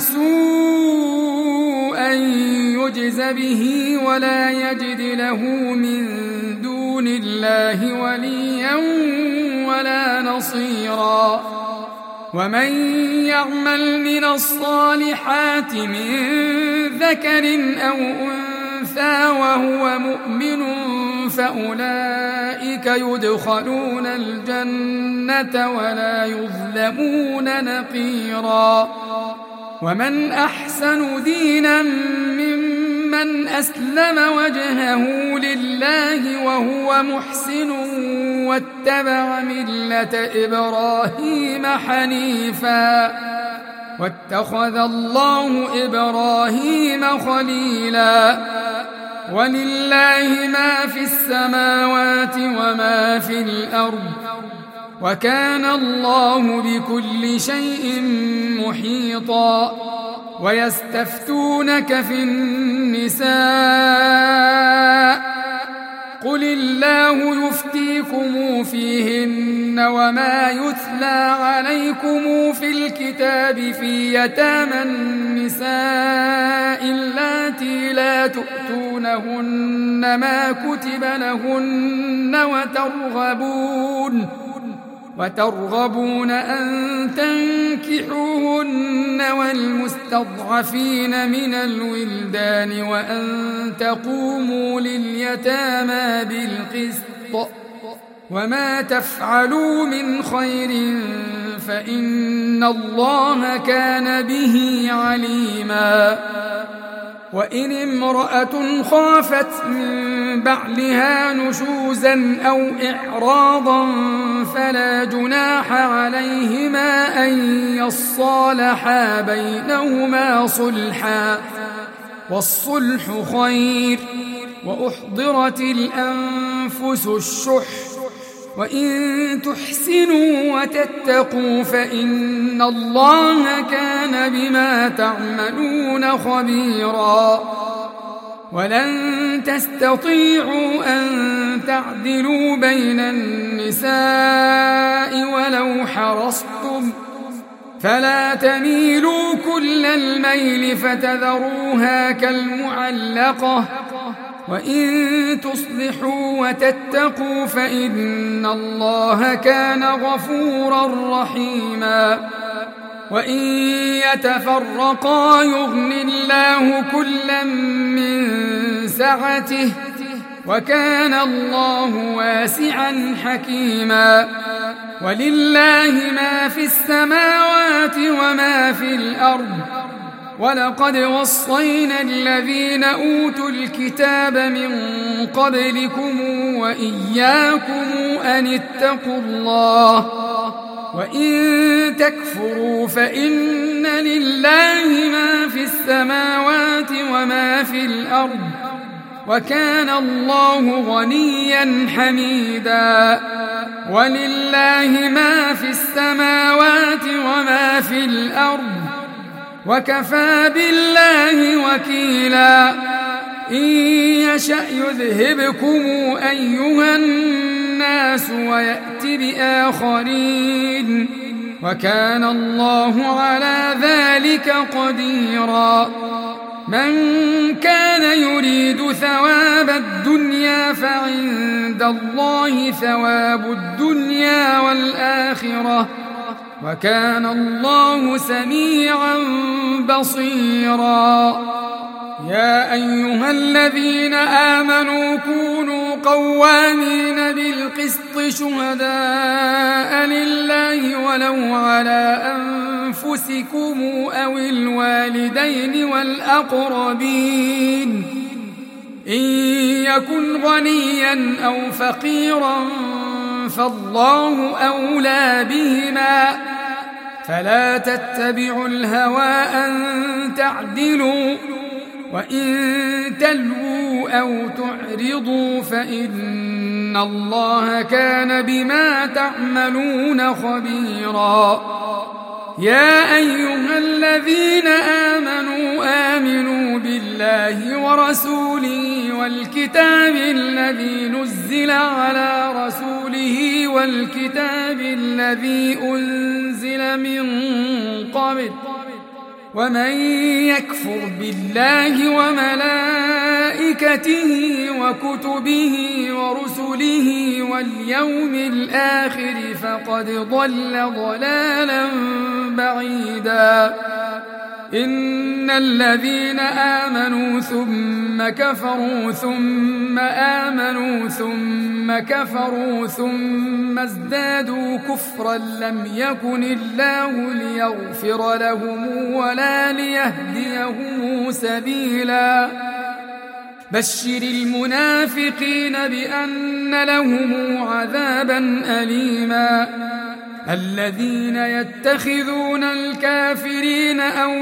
سوءا يجز به ولا يجد له من دون الله وليا ولا نصيرا ومن يعمل من الصالحات من ذكر أو أنثى وهو مؤمن فأولئك يدخلون الجنة ولا يظلمون نقيرا ومن أحسن دينا ممن أسلم وجهه لله وهو محسن واتبع ملة إبراهيم حنيفا واتخذ الله إبراهيم خليلا ولله ما في السماوات وما في الأرض وكان الله بكل شيء محيطا ويستفتونك في النساء قل الله يفتيكم فيهن وما يتلى عليكم في الكتاب في يتامى النساء اللاتي لا تؤتونهن ما كتب لهن وترغبون وترغبون أن تنكحوهن والمستضعفين من الولدان وأن تقوموا لليتامى بالقسط وما تفعلوا من خير فإن الله كان به عليما وإن امرأة خافت من بعلها نشوزا أو إعراضا فلا جناح عليهما أن يصالحا بينهما صلحا والصلح خير وأحضرت الأنفس الشح وإن تحسنوا وتتقوا فإن الله كان بما تعملون خبيرا ولن تستطيعوا أن تعدلوا بين النساء ولو حرصتم فلا تميلوا كل الميل فتذروها كالمعلقة وإن تصلحوا وتتقوا فإن الله كان غفورا رحيما وإن يتفرقا يغن الله كلا من سعته وكان الله واسعا حكيما ولله ما في السماوات وما في الأرض ولقد وصينا الذين أوتوا الكتاب من قبلكم وإياكم أن اتقوا الله وإن تكفروا فإن لله ما في السماوات وما في الأرض وكان الله غنيا حميدا ولله ما في السماوات وما في الأرض وكفى بالله وكيلا إن يشأ يذهبكم أيها الناس ويأت بآخرين وكان الله على ذلك قديرا من كان يريد ثواب الدنيا فعند الله ثواب الدنيا والآخرة وكان الله سميعا بصيرا يا أيها الذين آمنوا كونوا قوامين بالقسط شهداء لله ولو على أنفسكم أو الوالدين والأقربين إن يكن غنيا أو فقيرا فالله أولى بهما فلا تتبعوا الهوى أن تعدلوا وإن تلووا أو تعرضوا فإن الله كان بما تعملون خبيرا يا أيها الذين آمنوا آمنوا بالله ورسوله والكتاب الذي نزل على رسوله والكتاب الذي أنزل من قبل ومن يكفر بالله وملائكته وكتبه ورسله واليوم الآخر فقد ضل ضلالا بعيدا إن الذين آمنوا ثم كفروا ثم آمنوا ثم كفروا ثم ازدادوا كفرا لم يكن الله ليغفر لهم ولا ليهديهم سبيلا بشر المنافقين بأن لهم عذابا أليما الذين يتخذون الكافرين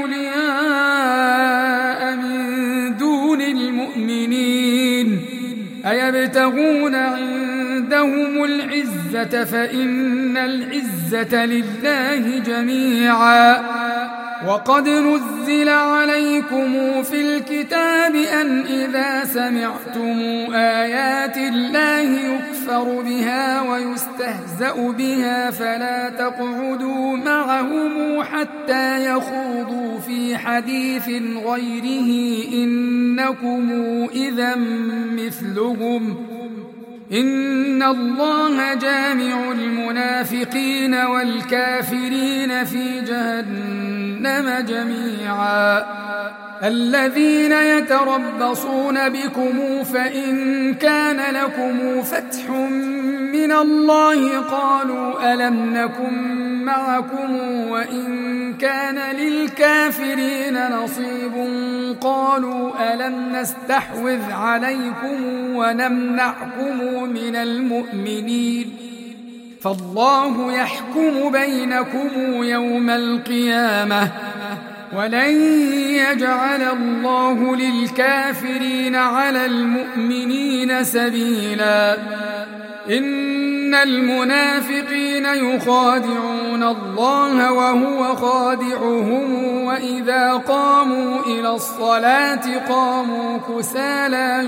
أولياء من دون المؤمنين أيبتغون عندهم العزة فإن العزة لله جميعا وقد نزل عليكم في الكتاب أن إذا سمعتم آيات الله يكفر بها ويستهزأ بها فلا تقعدوا معهم حتى يخوضوا في حديث غيره إنكم إذا مثلهم إن الله جامع المنافقين والكافرين في جهنم جميعا الذين يتربصون بكم فإن كان لكم فتح من الله قالوا ألم نكن معكم وإن كان للكافرين نصيب قالوا ألم نستحوذ عليكم ونمنعكم من المؤمنين فالله يحكم بينكم يوم القيامة ولن يجعل الله للكافرين على المؤمنين سبيلا إن المنافقين يخادعون الله وهو خادعهم وإذا قاموا إلى الصلاة قاموا كسالى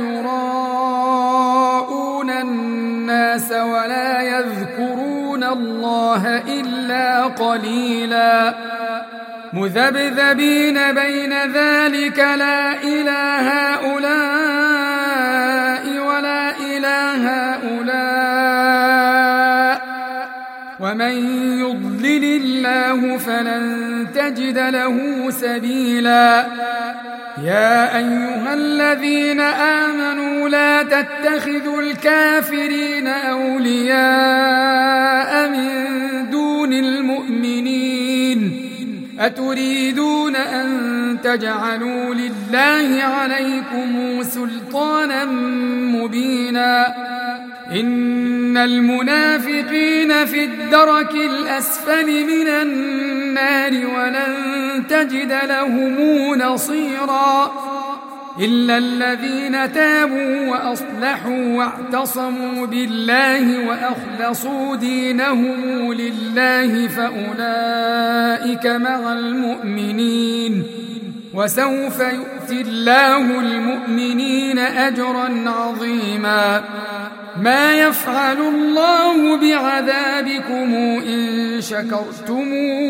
يراءون الناس ولا يذكرون الله إلا قليلا مذبذبين بين ذلك لا إلى هؤلاء ولا إلى هؤلاء ومن يضلل الله فلن تجد له سبيلا. يا أيها الذين آمنوا لا تتخذوا الكافرين أولياء من دون المؤمنين أتريدون أن تجعلوا لله عليكم سلطانا مبينا إن المنافقين في الدرك الأسفل من النار ولن تجد لهم نصيرا إلا الذين تابوا وأصلحوا واعتصموا بالله وأخلصوا دينهم لله فأولئك مع المؤمنين وسوف يؤتي الله المؤمنين أجرا عظيما. ما يفعل الله بعذابكم إن شكرتم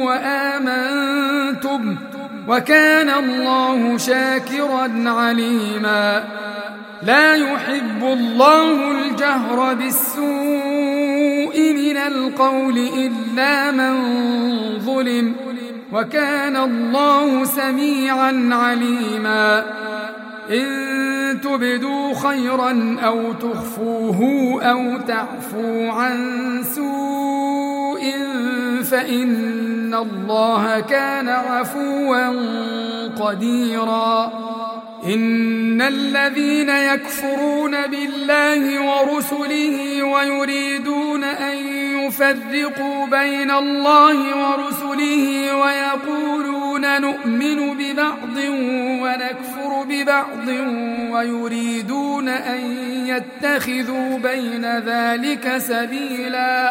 وآمنتم وكان الله شاكرا عليما. لا يحب الله الجهر بالسوء من القول إلا من ظلم وكان الله سميعا عليما. إن تبدوا خيرا أو تخفوه أو تعفوا عن سوء فإن الله كان عفوا قديرا. إن الذين يكفرون بالله ورسله ويريدون أن يفرقوا بين الله ورسله ويقولون نؤمن ببعض ونكفر ببعض ويريدون أن يتخذوا بين ذلك سبيلا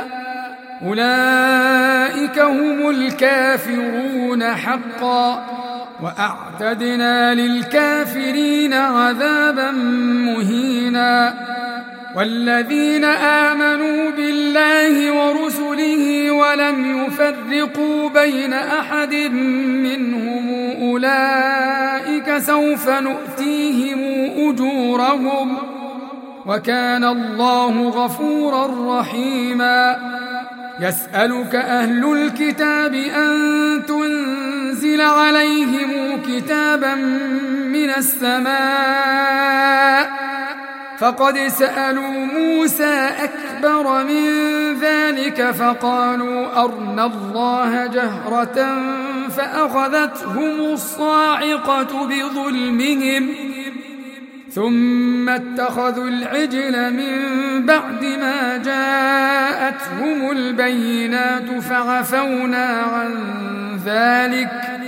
أولئك هم الكافرون حقا وأعتدنا للكافرين عذابا مهينا. والذين آمنوا بالله ورسله ولم يفرقوا بين أحد منهم أولئك سوف نؤتيهم أجورهم وكان الله غفورا رحيما. يسألك أهل الكتاب أن تنزل عليهم كتابا من السماء فقد سألوا موسى أكبر من ذلك فقالوا أرنا الله جهرة فأخذتهم الصاعقة بظلمهم ثم اتخذوا العجل من بعد ما جاءتهم البينات فعفونا عن ذلك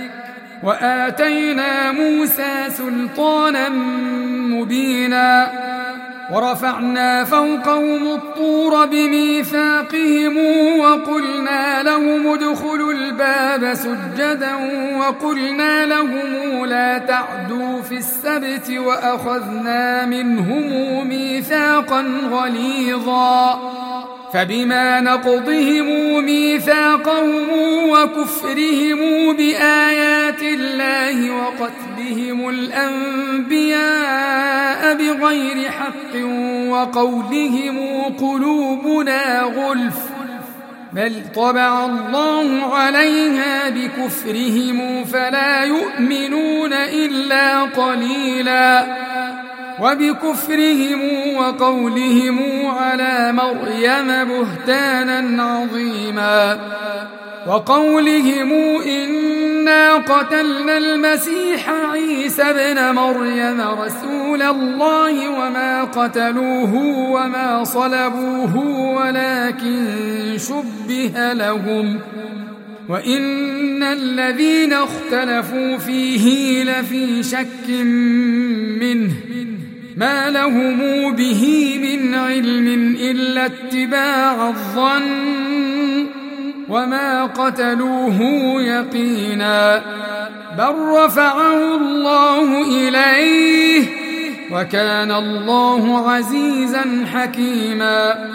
وآتينا موسى سلطانا مبينا. ورفعنا فوقهم الطور بميثاقهم وقلنا لهم ادخلوا الباب سجدا وقلنا لهم لا تعدوا في السبت وأخذنا منهم ميثاقا غليظا. فبما نقضهم ميثاقهم وكفرهم بآيات الله وقتلهم الأنبياء بغير حق وقولهم قلوبنا غلف بل طبع الله عليها بكفرهم فلا يؤمنون إلا قليلا. وبكفرهم وقولهم على مريم بهتانا عظيما وقولهم إنا قتلنا المسيح عيسى ابن مريم رسول الله وما قتلوه وما صلبوه ولكن شبه لهم وإن الذين اختلفوا فيه لفي شك منه ما لهم به من علم إلا اتباع الظن وما قتلوه يقينا بل رفعه الله إليه وكان الله عزيزا حكيما.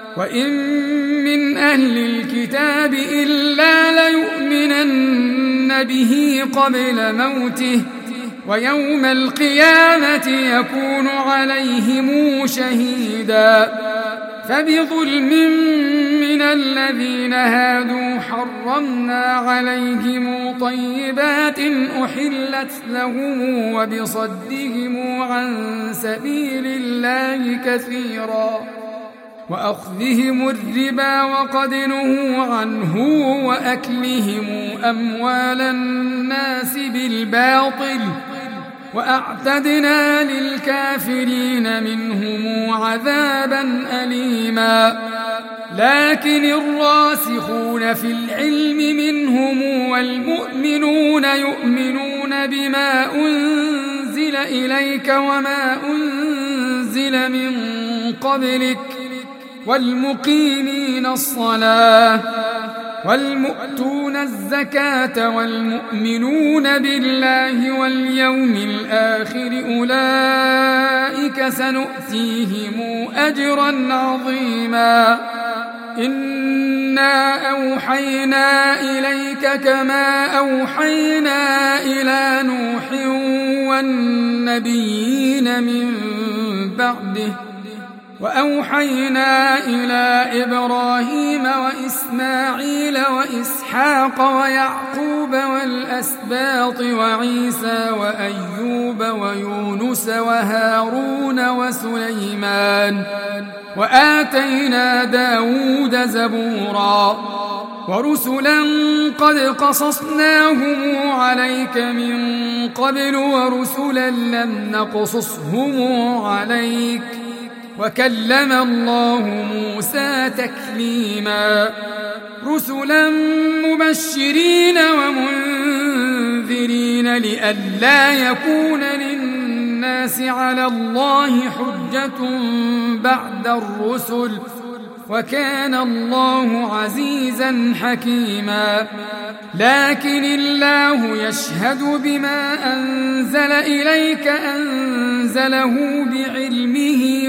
وإن من أهل الكتاب إلا ليؤمنن يؤمنون به قبل موته ويوم القيامة يكون عليهم شهيدا. فبظلم من الذين هادوا حرمنا عليهم طيبات أحلت لهم وبصدهم عن سبيل الله كثيرا وأخذهم الربا وقد نهوا عنه وأكلهم أموال الناس بالباطل وأعتدنا للكافرين منهم عذابا أليما. لكن الراسخون في العلم منهم والمؤمنون يؤمنون بما أنزل إليك وما أنزل من قبلك والمقيمين الصلاة والمؤتون الزكاة والمؤمنون بالله واليوم الآخر أولئك سنؤتيهم أجرا عظيما. إنا أوحينا إليك كما أوحينا إلى نوح والنبيين من بعده وأوحينا إلى إبراهيم وإسماعيل وإسحاق ويعقوب والأسباط وعيسى وأيوب ويونس وهارون وسليمان وآتينا داود زبورا ورسلا قد قصصناهم عليك من قبل ورسلا لم نقصصهم عليك وكلم الله موسى تكليما. رسلا مبشرين ومنذرين لئلا يكون للناس على الله حجة بعد الرسل وكان الله عزيزا حكيما. لكن الله يشهد بما أنزل إليك أنزله بعلمه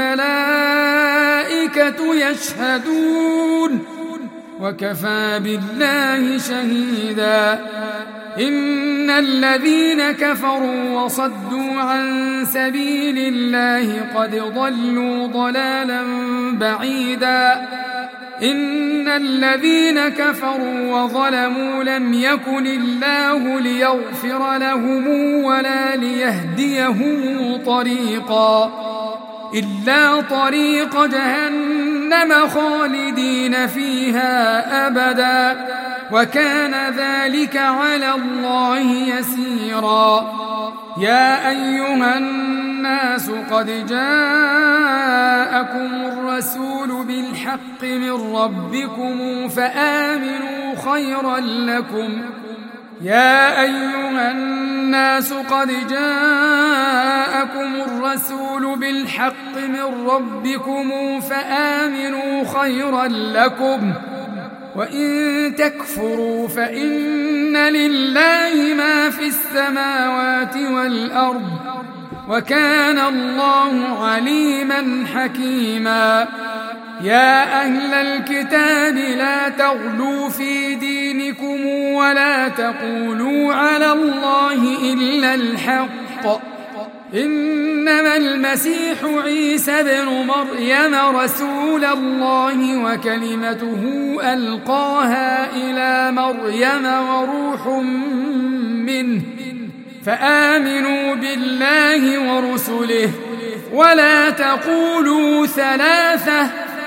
والملائكة يشهدون وكفى بالله شهيدا. إن الذين كفروا وصدوا عن سبيل الله قد ضلوا ضلالا بعيدا. إن الذين كفروا وظلموا لم يكن الله ليغفر لهم ولا ليهديهم طريقا إلا طريق جهنم خالدين فيها أبدا وكان ذلك على الله يسيرا. يا أيها الناس قد جاءكم الرسول بالحق من ربكم فآمنوا خيرا لكم يا أيها الناس قد جاءكم الرسول بالحق من ربكم فآمنوا خيرا لكم وإن تكفروا فإن لله ما في السماوات والأرض وكان الله عليما حكيما. يا أهل الكتاب لا تغلوا في دينكم ولا تقولوا على الله إلا الحق إنما المسيح عيسى ابن مريم رسول الله وكلمته ألقاها إلى مريم وروح منه فآمنوا بالله ورسله ولا تقولوا ثلاثة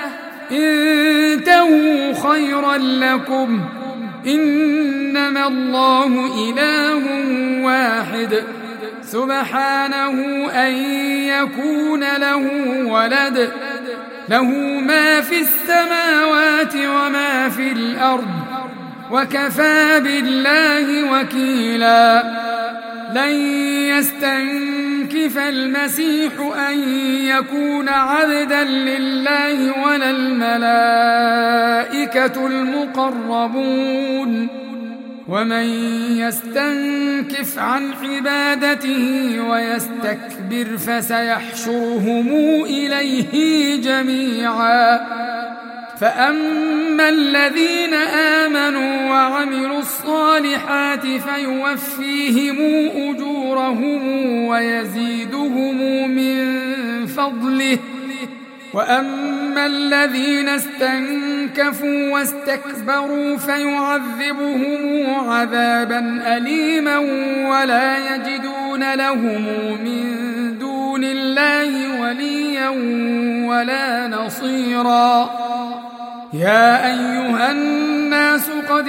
انتهوا خيرا لكم إنما الله إله واحد سبحانه أن يكون له ولد له ما في السماوات وما في الأرض وكفى بالله وكيلا. لن يستنكف المسيح أن يكون عبدا لله ولا الملائكة المقربون ومن يستنكف عن عبادته ويستكبر فسيحشرهم إليه جميعا فأما الذين آمنوا وعملوا الصالحات فيوفيهم أجورهم ويزيدهم من فضله، وأما الذين استنكفوا واستكبروا فيعذبهم عذابا أليما ولا يجدون لهم من دون الله وليا ولا نصيرا. يا أيها الناس قد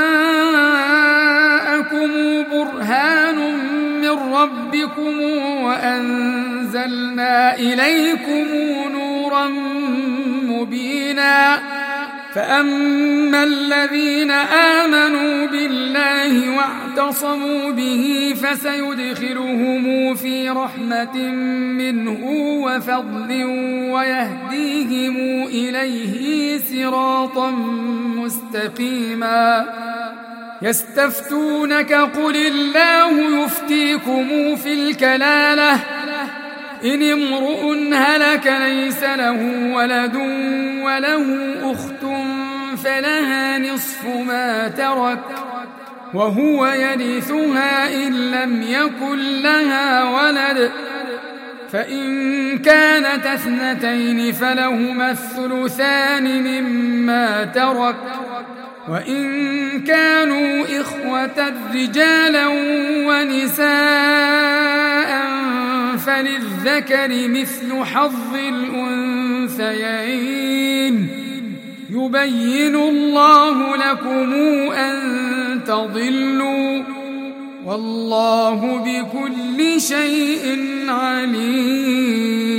جاءكم برهان من ربكم وأنزلنا إليكم نورا مبينا. فأما الذين آمنوا بالله واعتصموا به فسيدخلهم في رحمة منه وفضل ويهديهم إليه صراطا مستقيما. يستفتونك قل الله يفتيكم في الكلالة إن امرؤ هلك ليس له ولد وله أخت فلها نصف ما ترك وهو يرثها إن لم يكن لها ولد، فإن كانت اثنتين فلهما الثلثان مما ترك، وإن كانوا إخوة رجالا ونساء فللذكر مثل حظ الأنثيين. يبين الله لكم أن تضلوا والله بكل شيء عليم.